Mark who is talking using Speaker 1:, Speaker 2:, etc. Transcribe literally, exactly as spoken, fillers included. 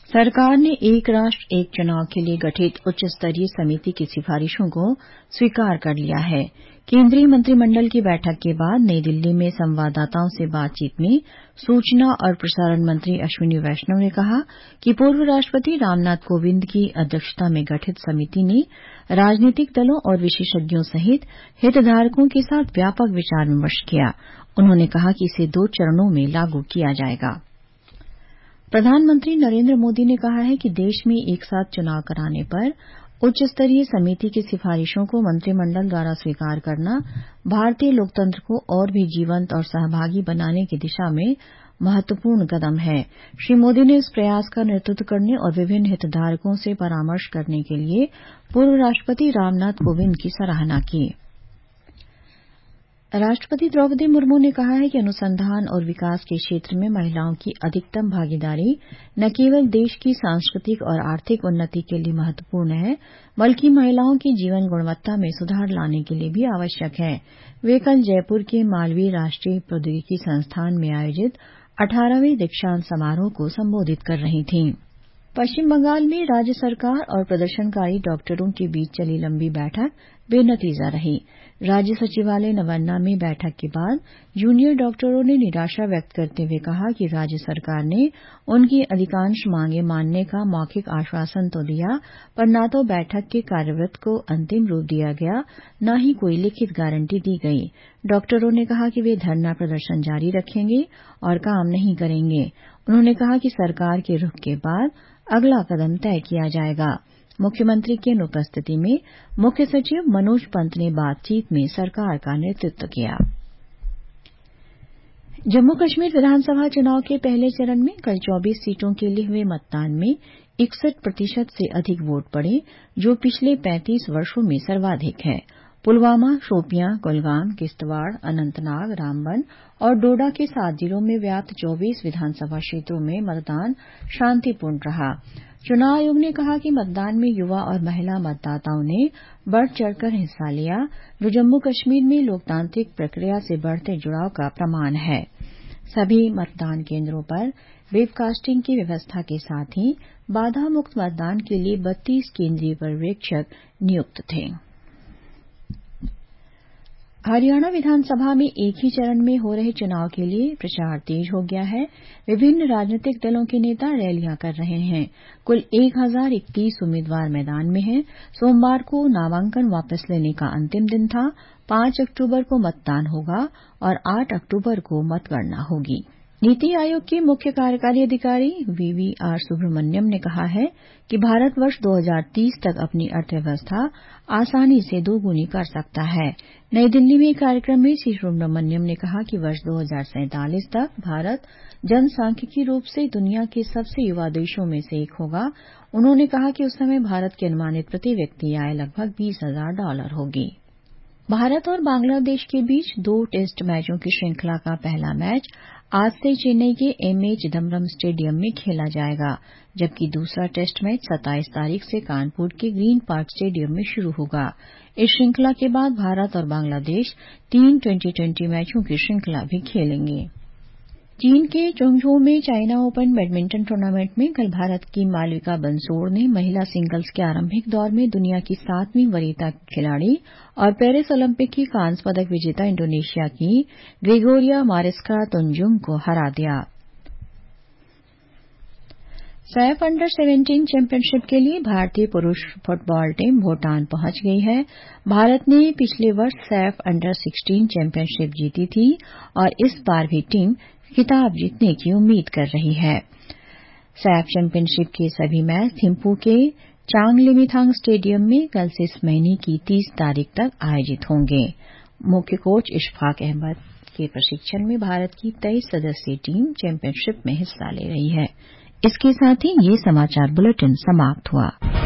Speaker 1: सरकार ने एक राष्ट्र एक चुनाव के लिए गठित उच्च स्तरीय समिति की सिफारिशों को स्वीकार कर लिया है। केंद्रीय मंत्रिमंडल की बैठक के बाद नई दिल्ली में संवाददाताओं से बातचीत में सूचना और प्रसारण मंत्री अश्विनी वैष्णव ने कहा कि पूर्व राष्ट्रपति रामनाथ कोविंद की अध्यक्षता में गठित समिति ने राजनीतिक दलों और विशेषज्ञों सहित हितधारकों के साथ व्यापक विचार विमर्श किया। उन्होंने कहा कि इसे दो चरणों में लागू किया जाएगा। प्रधानमंत्री नरेंद्र मोदी ने कहा है कि देश में एक साथ चुनाव कराने पर उच्च स्तरीय समिति की सिफारिशों को मंत्रिमंडल द्वारा स्वीकार करना भारतीय लोकतंत्र को और भी जीवंत और सहभागी बनाने की दिशा में महत्वपूर्ण कदम है। श्री मोदी ने इस प्रयास का नेतृत्व करने और विभिन्न हितधारकों से परामर्श करने के लिए पूर्व राष्ट्रपति रामनाथ कोविंद की सराहना की। राष्ट्रपति द्रौपदी मुर्मू ने कहा है कि अनुसंधान और विकास के क्षेत्र में महिलाओं की अधिकतम भागीदारी न केवल देश की सांस्कृतिक और आर्थिक उन्नति के लिए महत्वपूर्ण है, बल्कि महिलाओं की जीवन गुणवत्ता में सुधार लाने के लिए भी आवश्यक है। वे कल जयपुर के मालवीय राष्ट्रीय प्रौद्योगिकी संस्थान में आयोजित अठारहवें दीक्षांत समारोह को संबोधित कर रही थीं। पश्चिम बंगाल में राज्य सरकार और प्रदर्शनकारी डॉक्टरों के बीच चली लंबी बैठक बेनतीजा रही। राज्य सचिवालय नवान्ना में बैठक के बाद जूनियर डॉक्टरों ने निराशा व्यक्त करते हुए कहा कि राज्य सरकार ने उनकी अधिकांश मांगें मानने का मौखिक आश्वासन तो दिया, पर न तो बैठक के कार्यवृत्त को अंतिम रूप दिया गया, न ही कोई लिखित गारंटी दी गई। डॉक्टरों ने कहा कि वे धरना प्रदर्शन जारी रखेंगे और काम नहीं करेंगे। उन्होंने कहा कि सरकार के रुख के बाद अगला कदम तय किया जाएगा। मुख्यमंत्री की अनुपस्थिति में मुख्य सचिव मनोज पंत ने बातचीत में सरकार का नेतृत्व किया। जम्मू कश्मीर विधानसभा चुनाव के पहले चरण में कल चौबीस सीटों के लिए हुए मतदान में इकसठ प्रतिशत से अधिक वोट पड़े, जो पिछले पैंतीस वर्षों में सर्वाधिक है। पुलवामा, शोपियां, कुलगाम, किश्तवाड़, अनंतनाग, रामबन और डोडा के सात जिलों में व्याप्त चौबीस विधानसभा क्षेत्रों में मतदान शांतिपूर्ण रहा। चुनाव आयोग ने कहा कि मतदान में युवा और महिला मतदाताओं ने बढ़ चढ़कर हिस्सा लिया, जो जम्मू कश्मीर में लोकतांत्रिक प्रक्रिया से बढ़ते जुड़ाव का प्रमाण है। सभी मतदान केंद्रों पर वेबकास्टिंग की व्यवस्था के साथ ही बाधा मुक्त मतदान के लिए बत्तीस केंद्रीय पर्यवेक्षक नियुक्त थे। हरियाणा विधानसभा में एक ही चरण में हो रहे चुनाव के लिए प्रचार तेज हो गया है। विभिन्न राजनीतिक दलों के नेता रैलियां कर रहे हैं। कुल एक हजार इकतीस उम्मीदवार मैदान में हैं। सोमवार को नामांकन वापस लेने का अंतिम दिन था। पांच अक्टूबर को मतदान होगा और आठ अक्टूबर को मतगणना होगी। नीति आयोग के मुख्य कार्यकारी अधिकारी वी वी आर सुब्रमण्यम ने कहा है कि भारत वर्ष दो हजार तीस तक अपनी अर्थव्यवस्था आसानी से दोगुनी कर सकता है। नई दिल्ली में एक कार्यक्रम में श्री सुब्रमण्यम ने कहा कि वर्ष दो हजार सैंतालीस तक भारत जनसांख्यिकी रूप से दुनिया के सबसे युवा देशों में से एक होगा। उन्होंने कहा कि उस समय भारत की अनुमानित प्रति व्यक्ति आय लगभग बीस हजार डॉलर होगी। भारत और बांग्लादेश के बीच दो टेस्ट मैचों की श्रृंखला का पहला मैच आज से चेन्नई के एम ए चिदम्बरम स्टेडियम में खेला जाएगा, जबकि दूसरा टेस्ट मैच सत्ताईस तारीख से कानपुर के ग्रीन पार्क स्टेडियम में शुरू होगा। इस श्रृंखला के बाद भारत और बांग्लादेश तीन ट्वेंटी ट्वेंटी मैचों की श्रृंखला भी खेलेंगे। चीन के चोंगझू में चाइना ओपन बैडमिंटन टूर्नामेंट में कल भारत की मालविका बंसोड़ ने महिला सिंगल्स के आरंभिक दौर में दुनिया की सातवीं वरीयता खिलाड़ी और पेरिस ओलंपिक की कांस्य पदक विजेता इंडोनेशिया की ग्रेगोरिया मारिस्का तुंजुंग को हरा दिया। सैफ अंडर सत्रह चैंपियनशिप के लिए भारतीय पुरुष फुटबॉल टीम भूटान पहुंच गई है। भारत ने पिछले वर्ष सैफ अंडर सोलह चैंपियनशिप जीती थी और इस बार भी टीम खिताब जीतने की उम्मीद कर रही है। सैफ चैंपियनशिप के सभी मैच थिम्पू के चांगलिमिथांग स्टेडियम में कल से इस महीने की तीस तारीख तक आयोजित होंगे। मुख्य कोच इशफाक अहमद के प्रशिक्षण में भारत की तेईस सदस्यीय टीम चैंपियनशिप में हिस्सा ले रही है। इसके साथ ही ये समाचार बुलेटिन समाप्त हुआ।